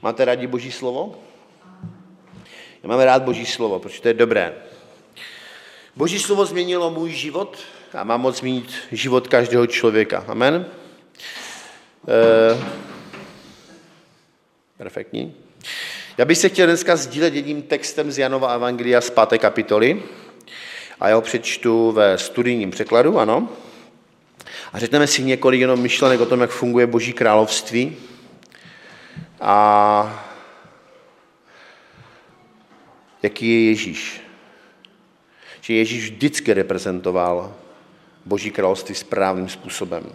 Máte rádi Boží slovo? Já mám rád Boží slovo, protože to je dobré. Boží slovo změnilo můj život a má moc změnit život každého člověka. Amen? Perfektní. Já bych se chtěl dneska sdílet jedním textem z Janova evangelia z 5. kapitoly a já ho přečtu ve studijním překladu, ano. A řekneme si několik jenom myšlenek o tom, jak funguje Boží království a jaký je Ježíš. Že Ježíš vždycky reprezentoval Boží království správným způsobem.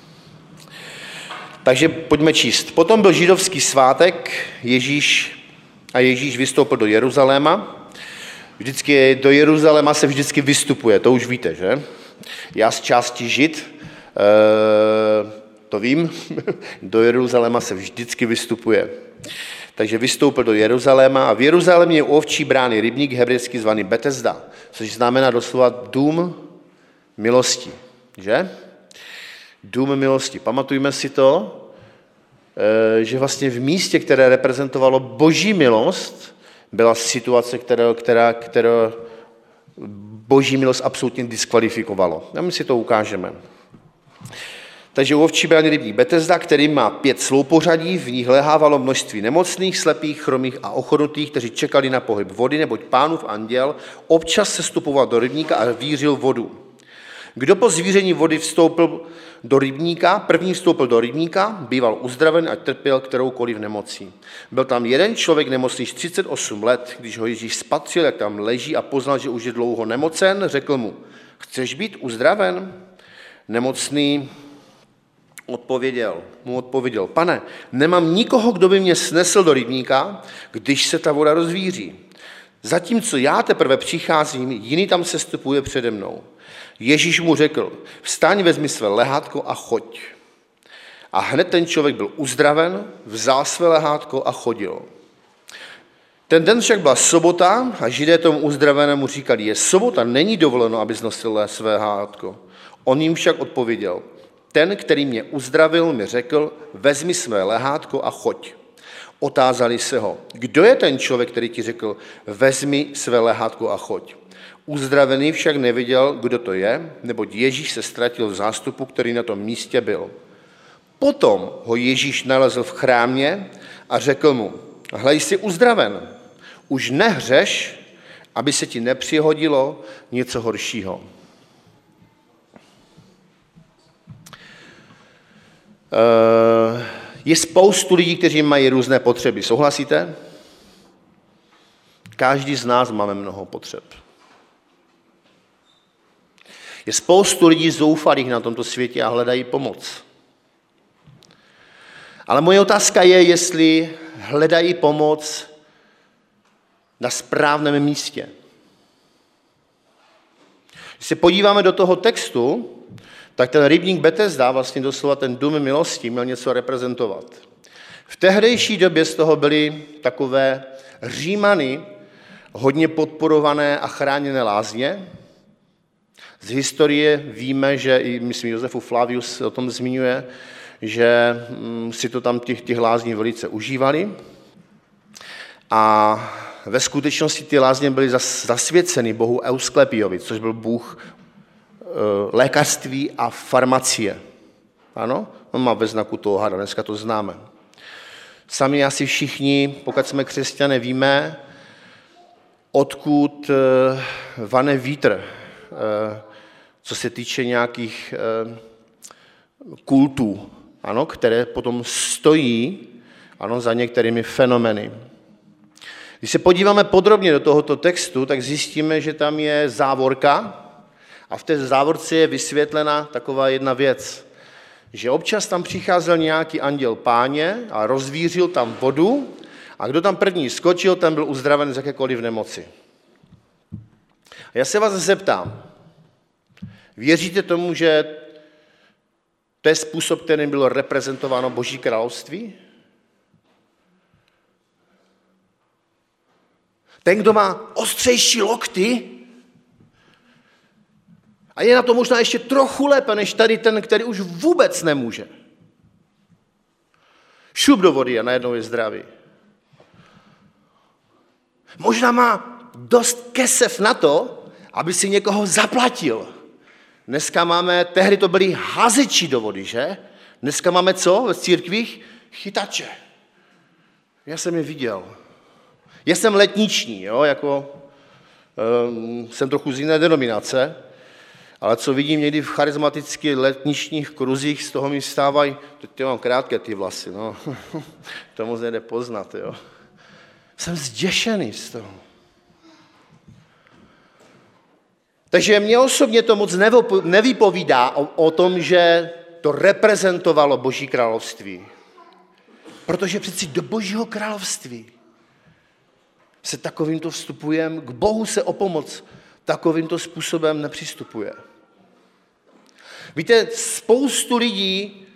Takže pojďme číst. Potom byl židovský svátek, Ježíš vystoupil do Jeruzaléma. Vždycky do Jeruzaléma se vždycky vystupuje, to už víte, že? Já z části Žid, to vím, do Jeruzaléma se vždycky vystupuje. Takže vystoupil do Jeruzaléma a v Jeruzalémě je u ovčí brány rybník hebrejsky zvaný Betesda, což znamená doslova dům milosti, že? Dům milosti. Pamatujme si to, že vlastně v místě, které reprezentovalo Boží milost, byla situace, která Boží milost absolutně diskvalifikovalo. A my si to ukážeme. Takže u ovčí brány rybník Betesda, který má 5 sloupořadí, v nich lehávalo množství nemocných, slepých, chromých a ochrnutých, kteří čekali na pohyb vody, neboť Pánův anděl občas sestupoval do rybníka a vířil vodu. Kdo po zvíření vody vstoupil do rybníka, první vstoupil do rybníka, býval uzdraven a trpěl kteroukoliv nemocí. Byl tam jeden člověk nemocný 38 let, když ho Ježíš spatřil, jak tam leží a poznal, že už je dlouho nemocen, řekl mu, chceš být uzdraven? Nemocný mu odpověděl, pane, nemám nikoho, kdo by mě snesl do rybníka, když se ta voda rozvíří. Zatímco já teprve přicházím, jiný tam sestupuje přede mnou. Ježíš mu řekl, vstaň, vezmi své lehátko a choď. A hned ten člověk byl uzdraven, vzal své lehátko a chodil. Ten den však byla sobota a Židé tomu uzdravenému říkali, je sobota, není dovoleno, aby nosil své lehátko. On jim však odpověděl, ten, který mě uzdravil, mi řekl, vezmi své lehátko a choď. Otázali se ho, kdo je ten člověk, který ti řekl, vezmi své lehátko a choď. Uzdravený však nevěděl, kdo to je, neboť Ježíš se ztratil v zástupu, který na tom místě byl. Potom ho Ježíš nalezl v chrámě a řekl mu, hle, jsi uzdraven, už nehřeš, aby se ti nepřihodilo něco horšího. Je spoustu lidí, kteří mají různé potřeby. Souhlasíte? Každý z nás máme mnoho potřeb. Je spoustu lidí zoufalých na tomto světě a hledají pomoc. Ale moje otázka je, jestli hledají pomoc na správném místě. Když se podíváme do toho textu, tak ten rybník Betesda, vlastně doslova ten dům milosti, měl něco reprezentovat. V tehdejší době z toho byly takové Římany, hodně podporované a chráněné lázně. Z historie víme, že i myslím Josefus Flavius o tom zmiňuje, že si to tam těch lázní velice užívali. A ve skutečnosti ty lázně byly zasvěceny bohu Eusklepiovi, což byl bůh lékařství a farmacie. Ano? On má ve znaku toho hada, dneska to známe. Sami asi všichni, pokud jsme křesťané, víme, odkud vane vítr, co se týče nějakých kultů, ano, které potom stojí, ano, za některými fenomény. Když se podíváme podrobně do tohoto textu, tak zjistíme, že tam je závorka a v té závorce je vysvětlena taková jedna věc, že občas tam přicházel nějaký anděl Páně a rozvířil tam vodu a kdo tam první skočil, ten byl uzdraven z jakékoliv nemoci. A já se vás zeptám, věříte tomu, že to je způsob, kterým bylo reprezentováno Boží království? Ten, kdo má ostřejší lokty a je na to možná ještě trochu lépe, než tady ten, který už vůbec nemůže. Šup do vody a najednou je zdravý. Možná má dost kesev na to, aby si někoho zaplatil. Dneska máme, tehdy to byli hazeči do vody, že? Dneska máme co ve církvích? Chytače. Já jsem je viděl. Já jsem letniční, jo? Jsem trochu z jiné denominace, ale co vidím někdy v charizmatických letničních kruzích, z toho mi vstávají, teď mám krátké ty vlasy, no. To moc nejde poznat, jo. Jsem zděšený z toho. Takže mě osobně to moc nevypovídá o tom, že to reprezentovalo Boží království. Protože přeci do Božího království se takovýmto vstupujeme, k Bohu se o pomoc takovýmto způsobem nepřistupuje. Víte, spoustu lidí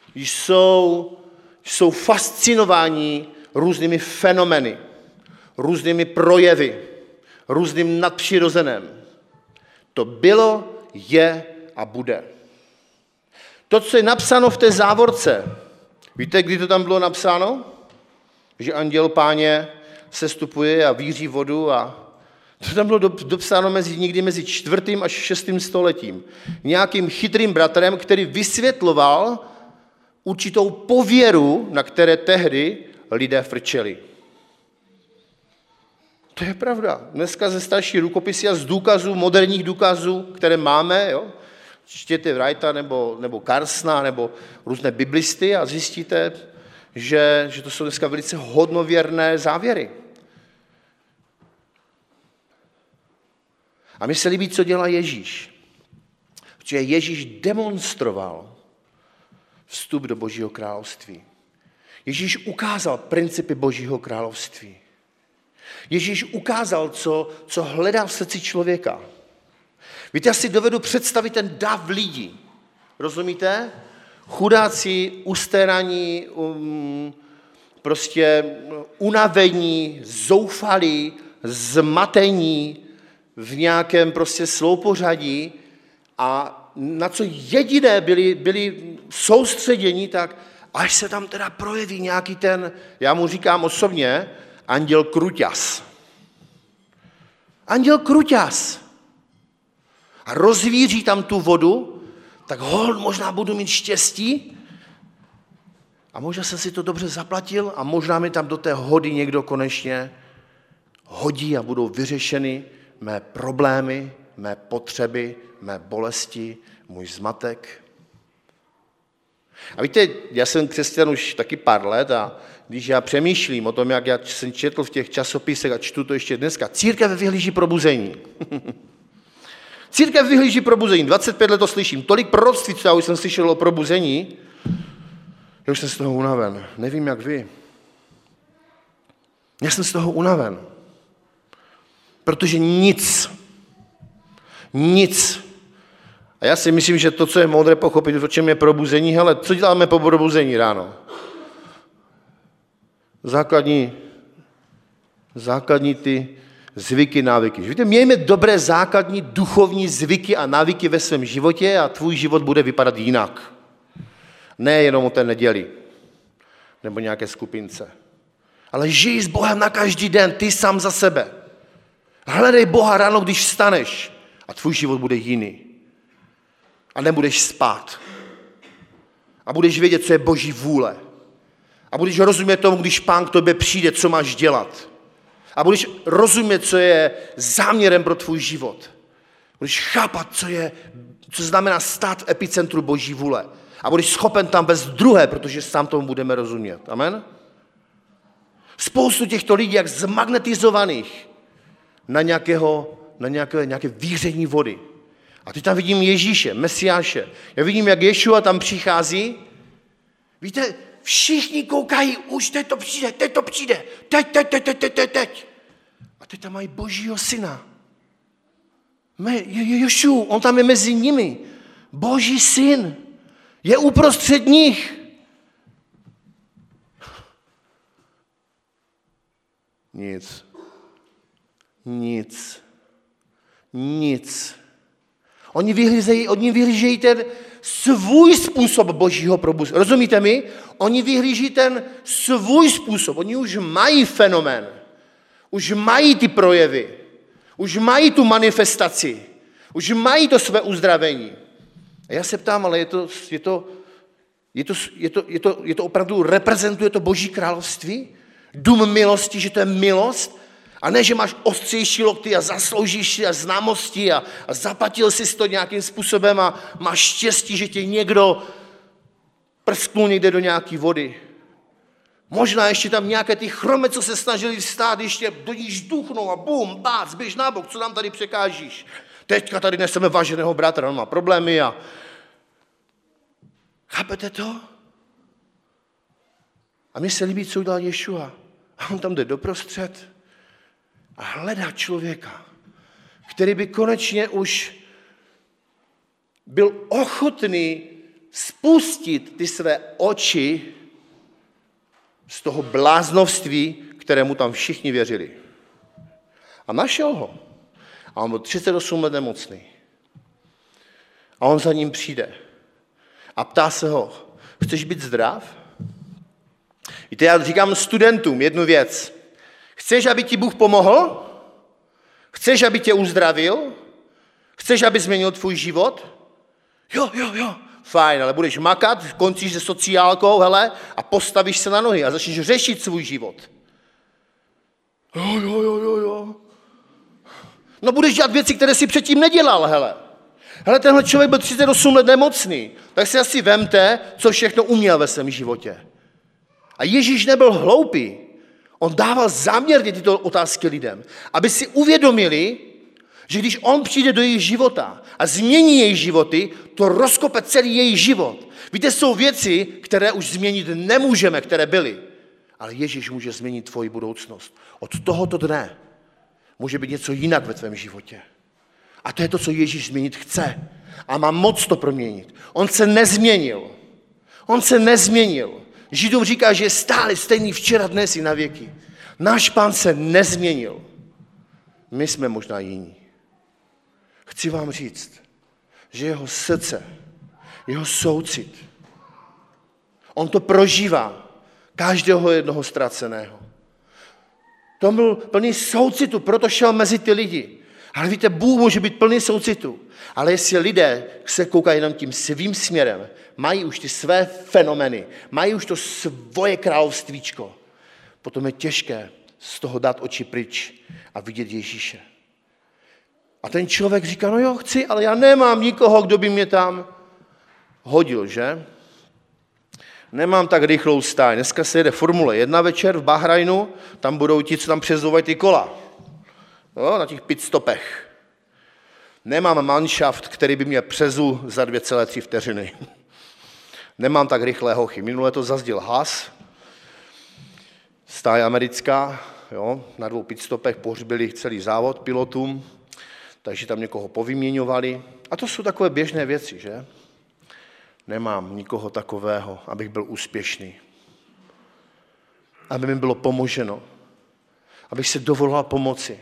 jsou fascinováni různými fenomény, různými projevy, různým nadpřirozeným. To bylo, je a bude. To, co je napsáno v té závorce, víte, kdy to tam bylo napsáno? Že anděl Páně sestupuje a víří vodu a to tam bylo dopsáno někdy mezi 4. až 6. stoletím. Nějakým chytrým bratrem, který vysvětloval určitou pověru, na které tehdy lidé frčeli. To je pravda. Dneska ze starší rukopisy a z důkazů, moderních důkazů, které máme, jo, čtěte Wrighta nebo Carsona nebo různé biblisty a zjistíte, že to jsou dneska velice hodnověrné závěry. A mně se líbí, co dělá Ježíš. Protože Ježíš demonstroval vstup do Božího království. Ježíš ukázal principy Božího království. Ježíš ukázal, co hledá v srdci člověka. Víte, já si dovedu představit ten dav lidí. Rozumíte? Chudáci, ustéraní, prostě unavení, zoufalí, zmatení v nějakém prostě sloupořadí a na co jediné byli soustředění, tak až se tam teda projeví nějaký ten, já mu říkám osobně, anděl Kruťas. Anděl Kruťas. A rozvíří tam tu vodu, tak možná budu mít štěstí a možná jsem si to dobře zaplatil a možná mi tam do té hody někdo konečně hodí a budou vyřešeny mé problémy, mé potřeby, mé bolesti, můj zmatek. A víte, já jsem křesťan už taky pár let a když já přemýšlím o tom, jak já jsem četl v těch časopisech a čtu to ještě dneska, církev vyhlíží probuzení. Církev vyhlíží probuzení, 25 let to slyším, tolik proroctví, co já už jsem slyšel o probuzení, já už jsem z toho unaven, nevím jak vy. Já jsem z toho unaven, protože nic. A já si myslím, že to, co je moudré pochopit, o čem je probuzení, hele, co děláme po probuzení ráno? Základní ty zvyky, návyky. Víte, mějme dobré základní duchovní zvyky a návyky ve svém životě a tvůj život bude vypadat jinak. Ne jenom o té neděli nebo nějaké skupince. Ale žij s Bohem na každý den, ty sám za sebe. Hledej Boha ráno, když vstaneš a tvůj život bude jiný. A nebudeš spát. A budeš vědět, co je Boží vůle. A budeš rozumět tomu, když Pán k tobě přijde, co máš dělat. A budeš rozumět, co je záměrem pro tvůj život. Budeš chápat, co znamená stát v epicentru Boží vůle. A budeš schopen tam vést druhé, protože sám tomu budeme rozumět. Amen? Spoustu těchto lidí, jak zmagnetizovaných na nějaké víření vody. A teď tam vidím Ježíše, Mesiáše. Já vidím, jak Ješua tam přichází. Víte, všichni koukají, už teď to přijde. Teď. A teď tam mají Božího syna. Ješua, on tam je mezi nimi. Boží syn. Je uprostřed nich. Nic. Oni vyhlížejí ten svůj způsob Božího probuzení. Rozumíte mi? Oni vyhlíží ten svůj způsob. Oni už mají fenomén. Už mají ty projevy. Už mají tu manifestaci. Už mají to své uzdravení. A já se ptám, ale je to opravdu, reprezentuje to Boží království? Dům milosti, že to je milost? A ne, že máš ostřejší lokty a zasloužíš si a známosti a zaplatil jsi to nějakým způsobem a máš štěstí, že tě někdo prsknul někde do nějaké vody. Možná ještě tam nějaké ty chromy, co se snažili vstát, ještě do ní žduchnou a bum, bác, běž na bok, co nám tady překážíš? Teďka tady neseme váženého bratra, on má problémy a... Chápete to? A mně se líbí, co udělal Ješua. A on tam jde doprostřed a hledá člověka, který by konečně už byl ochotný spustit ty své oči z toho bláznovství, kterému tam všichni věřili. A našel ho. A on byl 38 let nemocný. A on za ním přijde. A ptá se ho, chceš být zdrav? Víte, já říkám studentům jednu věc. Chceš, aby ti Bůh pomohl? Chceš, aby tě uzdravil? Chceš, aby změnil tvůj život? Jo. Fajn, ale budeš makat, končíš se sociálkou, hele, a postavíš se na nohy a začneš řešit svůj život. Jo. No budeš dělat věci, které jsi předtím nedělal, hele. Hele, tenhle člověk byl 38 let nemocný, tak si asi vemte, co všechno uměl ve svém životě. A Ježíš nebyl hloupý. On dával záměrně tyto otázky lidem, aby si uvědomili, že když on přijde do jejich života a změní jejich životy, to rozkope celý jejich život. Víte, jsou věci, které už změnit nemůžeme, které byly. Ale Ježíš může změnit tvoji budoucnost. Od tohoto dne může být něco jinak ve tvém životě. A to je to, co Ježíš změnit chce. A má moc to proměnit. On se nezměnil. Židům říká, že je stále stejný včera, dnes i na věky. Náš Pán se nezměnil. My jsme možná jiní. Chci vám říct, že jeho srdce, jeho soucit, on to prožívá každého jednoho ztraceného. To byl plný soucitu, proto šel mezi ty lidi. Ale víte, Bůh může být plný soucitu. Ale jestli lidé se koukají jenom tím svým směrem, mají už ty své fenomény, mají už to svoje královstvíčko, potom je těžké z toho dát oči pryč a vidět Ježíše. A ten člověk říká, no jo, chci, ale já nemám nikoho, kdo by mě tam hodil, že? Nemám tak rychlou stáj. Dneska se jede Formule 1 večer v Bahrajnu, tam budou ti, co tam přezouvají ty kola. No, na těch pitstopech. Nemám manšaft, který by mě přezul za 2,3 vteřiny. Nemám tak rychlé hochy. Minule to zazdil Haas, stáj americká, jo, na 2 pitstopech pohřbili celý závod pilotům, takže tam někoho povyměňovali. A to jsou takové běžné věci, že? Nemám nikoho takového, abych byl úspěšný. Aby mi bylo pomoženo. Abych se dovolal pomoci.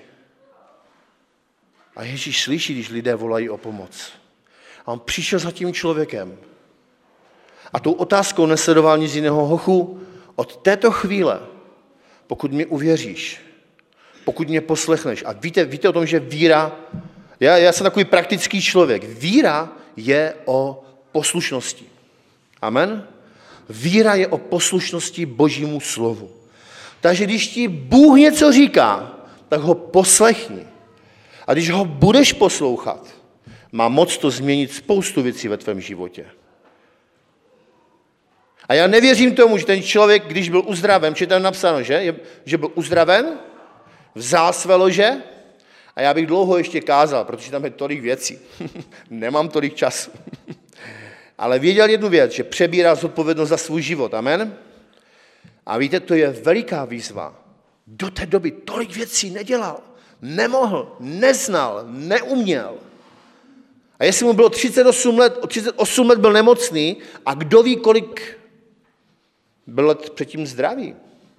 A Ježíš slyší, když lidé volají o pomoc. A on přišel za tím člověkem. A tou otázkou nesledoval nic jiného. Hochu, od této chvíle, pokud mi uvěříš, pokud mě poslechneš, a víte o tom, že víra, já jsem takový praktický člověk, víra je o poslušnosti. Amen? Víra je o poslušnosti Božímu slovu. Takže když ti Bůh něco říká, tak ho poslechni. A když ho budeš poslouchat, má moc to změnit spoustu věcí ve tvém životě. A já nevěřím tomu, že ten člověk, když byl uzdraven, že tam napsáno, že byl uzdraven, vzal své lože a já bych dlouho ještě kázal, protože tam je tolik věcí. Nemám tolik času. Ale věděl jednu věc, že přebírá zodpovědnost za svůj život. Amen? A víte, to je veliká výzva. Do té doby tolik věcí nedělal, nemohl, neznal, neuměl. A jestli mu bylo 38 let byl nemocný a kdo ví, kolik byl let předtím zdravý.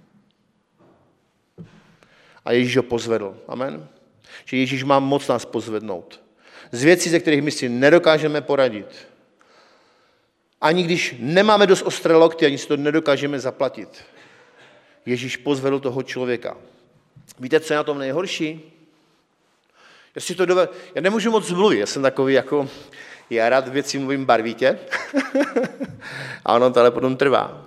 A Ježíš ho pozvedl. Amen? Že Ježíš má moc nás pozvednout. Z věcí, ze kterých my si nedokážeme poradit. Ani když nemáme dost ostré lokty, ani si to nedokážeme zaplatit. Ježíš pozvedl toho člověka. Víte, co je na tom nejhorší? Já nemůžu moc mluvit, já jsem takový jako, já rád věci mluvím barvitě a ono to ale potom trvá.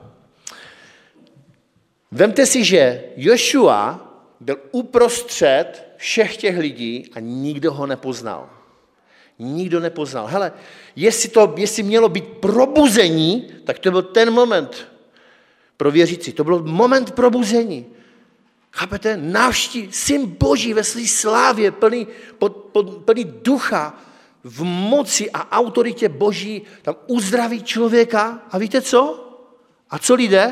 Vemte si, že Jošua byl uprostřed všech těch lidí a nikdo ho nepoznal. Nikdo nepoznal. Hele, jestli mělo být probuzení, tak to byl ten moment pro věřící. To byl moment probuzení. Chápete? Syn Boží ve své slávě, plný ducha, v moci a autoritě Boží, tam uzdraví člověka. A víte co? A co lidé?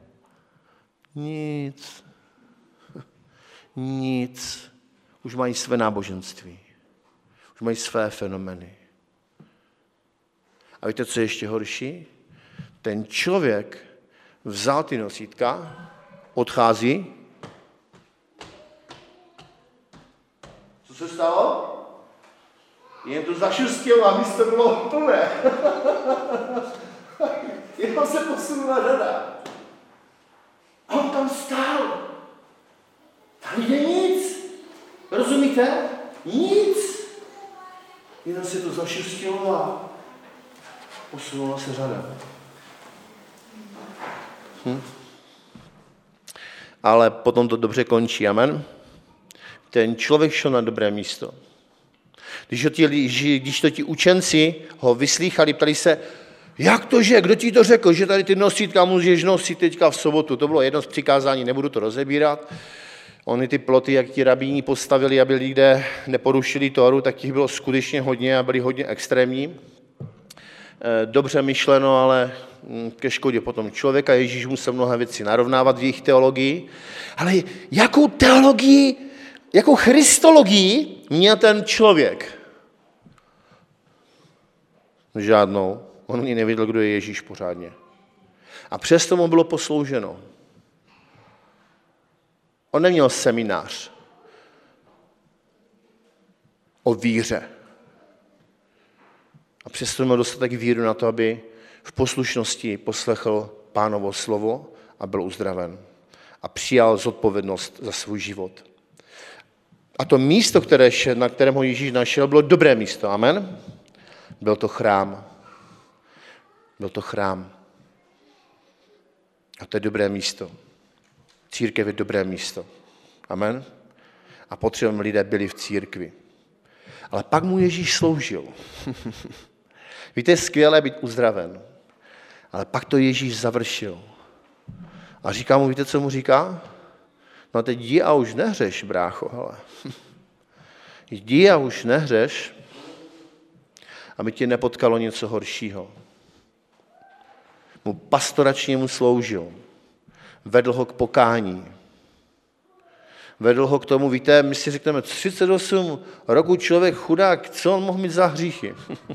Nic. Nic. Už mají své náboženství. Už mají své fenomény. A víte, co je ještě horší? Ten člověk vzal ty nosítka, odchází. Co se stalo? Jen to zašustil a místo bylo plné. Jenom se posunula řada. A on tam stál. Tam jde nic. Rozumíte? Nic. Jenom se to zašustilo a posunula se řada. Ale potom to dobře končí, amen. Ten člověk šel na dobré místo. Když to ti učenci ho vyslýchali, ptali se, jak to, že, kdo ti to řekl, že tady ty nosítka můžeš nosit teďka v sobotu. To bylo jedno z přikázání, nebudu to rozebírat. Oni ty ploty, jak ti rabíni postavili, aby lidé neporušili Tóru, tak těch bylo skutečně hodně a byli hodně extrémní. Dobře myšleno, ale ke škodě potom člověka. Ježíš musel mnohé věci narovnávat v jejich teologii. Ale jakou teologii, jakou christologii měl ten člověk? Žádnou. On ani nevěděl, kdo je Ježíš pořádně. A přesto mu bylo poslouženo. On neměl seminář o víře. A přesto měl dostatek víru na to, aby v poslušnosti poslechl Pánovo slovo a byl uzdraven. A přijal zodpovědnost za svůj život. A to místo, na kterém ho Ježíš našel, bylo dobré místo. Amen? Byl to chrám. Byl to chrám. A to je dobré místo. Církev je dobré místo. Amen? A potřebujeme lidé byli v církvi. Ale pak mu Ježíš sloužil. Víte, je skvělé být uzdraven. Ale pak to Ježíš završil. A říká mu, víte, co mu říká? No teď jdi a už nehřeš, brácho, hele. Jdi a už nehřeš, aby tě nepotkalo něco horšího. Mu pastoračně mu sloužil. Vedl ho k pokání. Vedl ho k tomu, víte, my si řekneme, 38 roku člověk chudák, co on mohl mít za hříchy?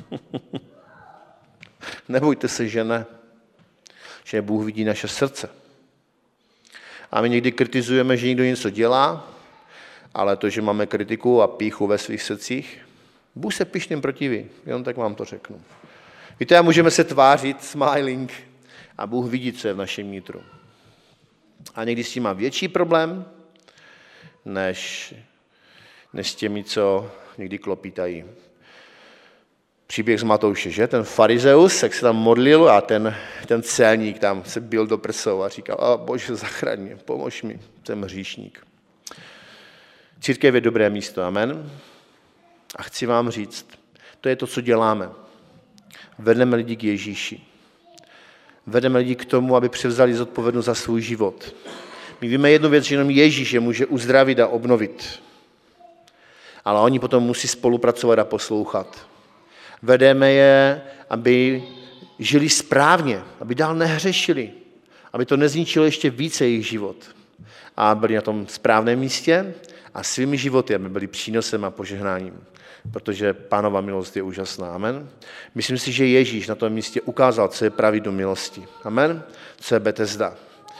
Nebojte se, že ne. Že Bůh vidí naše srdce. A my někdy kritizujeme, že někdo něco dělá, ale to, že máme kritiku a pýchu ve svých srdcích, Bůh se pyšným protiví, jenom tak vám to řeknu. Víte, a můžeme se tvářit, smiling, a Bůh vidí, co je v našem nitru. A někdy s tím má větší problém, než s těmi, co někdy klopítají. Příběh z Matouše, že? Ten farizeus, jak se tam modlil a ten celník tam se bil do prsou a říkal, Bože, zachraň mě, pomož mi, jsem hříšník. Církev je dobré místo, amen. A chci vám říct, to je to, co děláme. Vedeme lidi k Ježíši. Vedeme lidi k tomu, aby převzali zodpovědnost za svůj život. My víme jednu věc, že jenom Ježíš je může uzdravit a obnovit. Ale oni potom musí spolupracovat a poslouchat. Vedeme je, aby žili správně, aby dál nehřešili, aby to nezničilo ještě více jejich život. A byli na tom správném místě a svými životy, aby byli přínosem a požehnáním. Protože Pánova milost je úžasná. Amen. Myslím si, že Ježíš na tom místě ukázal, co je pravidlo milosti. Amen. Co je Betesda.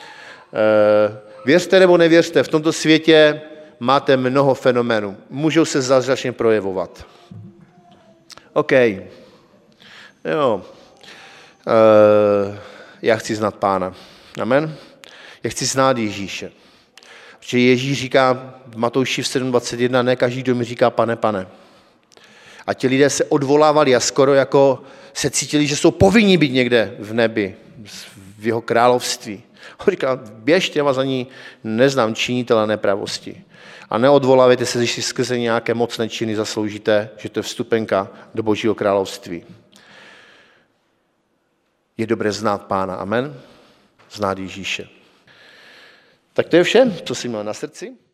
Věřte nebo nevěřte, v tomto světě máte mnoho fenoménů. Můžou se zázračně projevovat. OK. Jo. Já chci znát Pána. Amen. Já chci znát Ježíše. Že Ježíš říká v Matouši v 7.21, ne každý, kdo mi říká pane, pane. A ti lidé se odvolávali a skoro jako se cítili, že jsou povinni být někde v nebi, v jeho království. On říká, běžte, já vás ani neznám, činitele nepravosti. A neodvolávejte se, když si skrze nějaké mocné činy zasloužíte, že to je vstupenka do Božího království. Je dobré znát Pána, amen? Znát Ježíše. Tak to je vše, co si měl na srdci.